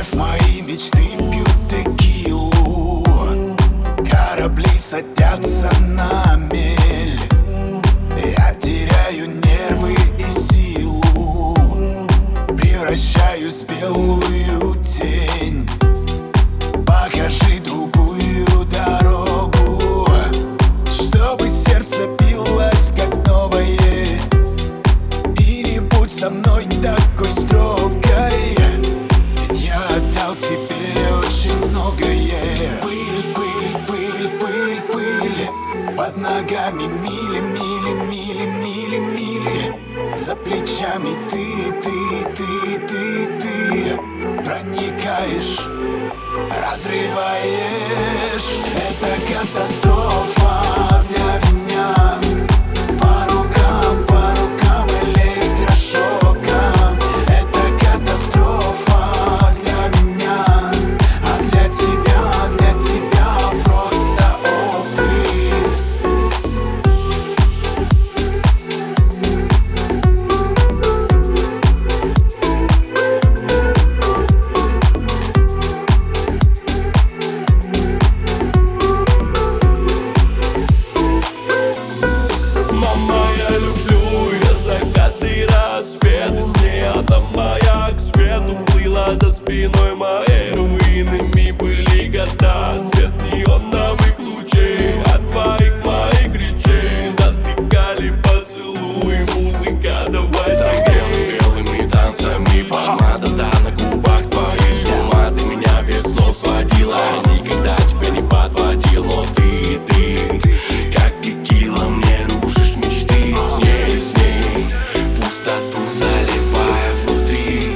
Вновь мои мечты пьют текилу, корабли садятся на мель. Я теряю нервы и силу, превращаюсь в белую тень. Покажи другую дорогу, чтобы сердце билось как новое. И не будь со мной такой строгой, ведь я отдал тебе очень многое. Пыль, пыль, пыль, пыль, пыль, под ногами мили, мили, мили, мили, мили. За плечами ты проникаешь, разрываешь. Это катастрофа для меня. По рукам электрошоком. Это катастрофа для меня. А для тебя просто опыт. Моя к свету плыла за спиной моей. Руинами были года, свет неоновых лучей от твоих моих речей затыкали поцелуи. Музыка, давай согрем белыми танцами. Помада, да, на губах твоих. С ума ты меня без слов сводила. Никогда тебя не подводил. Но ты, как текила, мне рушишь мечты. С ней пустоту заливая внутри.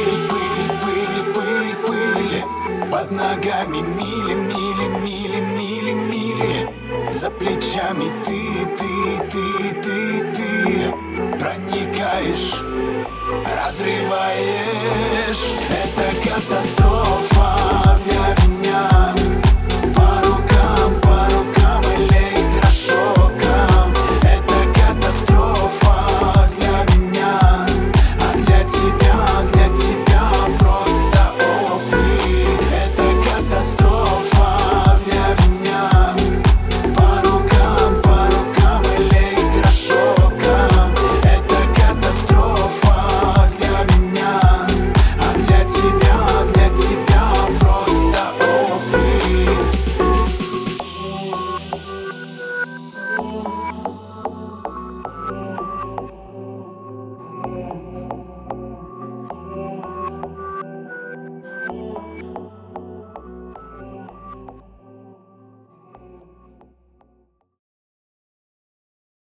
Пыль, под ногами мили, мили, мили, мили, мили. За плечами ты проникаешь, разрываешь. Это катастрофа.